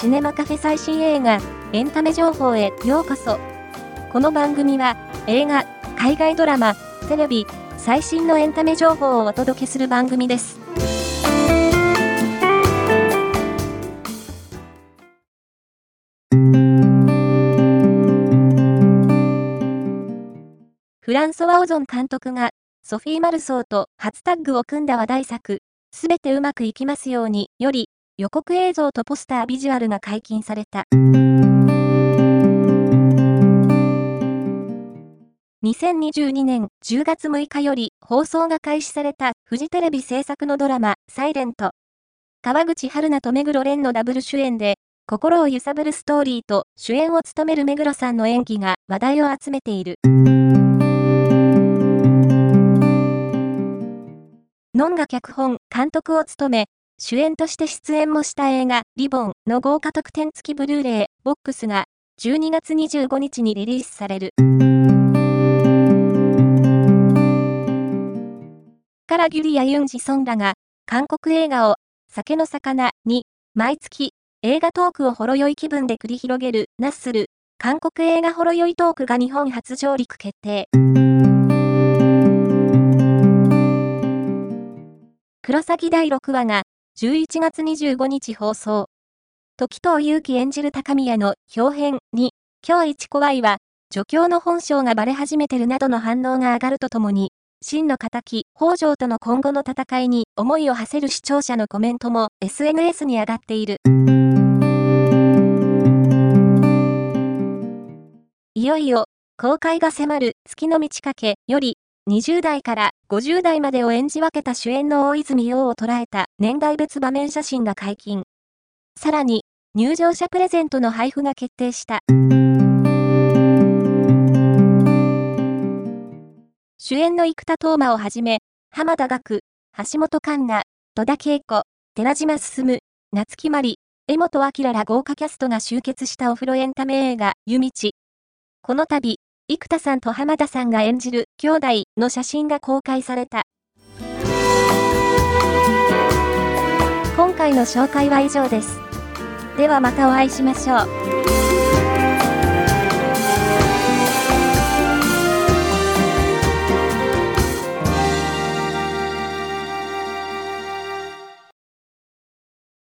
シネマカフェ最新映画、エンタメ情報へようこそ。この番組は、映画、海外ドラマ、テレビ、最新のエンタメ情報をお届けする番組です。フランソワ・オゾン監督が、ソフィー・マルソーと初タッグを組んだ話題作、すべてうまくいきますように、より、予告映像とポスタービジュアルが解禁された。2022年10月6日より放送が開始されたフジテレビ制作のドラマ、サイレント。川口春奈と目黒蓮のダブル主演で、心を揺さぶるストーリーと主演を務める目黒さんの演技が話題を集めている。ノンが脚本、監督を務め、主演として出演もした映画、リボンの豪華特典付きブルーレイ、ボックスが12月25日にリリースされる。カラ・ギュリやユン・ジソンらが、韓国映画を、酒の魚に、毎月、映画トークをほろ酔い気分で繰り広げる、ナッスル、韓国映画ほろ酔いトークが日本初上陸決定。クロサギ第6話が、11月25日放送。時藤祐樹演じる高宮の表変に、今日一怖いは、助教の本性がバレ始めてるなどの反応が上がるとともに、真の仇、北条との今後の戦いに思いを馳せる視聴者のコメントも SNS に上がっている。いよいよ、公開が迫る月の満ち欠けより、20代から50代までを演じ分けた主演の大泉洋を捉えた年代別場面写真が解禁。さらに、入場者プレゼントの配布が決定した。主演の生田斗真をはじめ、浜田岳、橋本環奈、戸田恵子、寺島進、夏木マリ、柄本明ら豪華キャストが集結したお風呂エンタメ映画、湯道。この度、生田さんと浜田さんが演じる兄弟の写真が公開された。今回の紹介は以上です。ではまたお会いしましょう。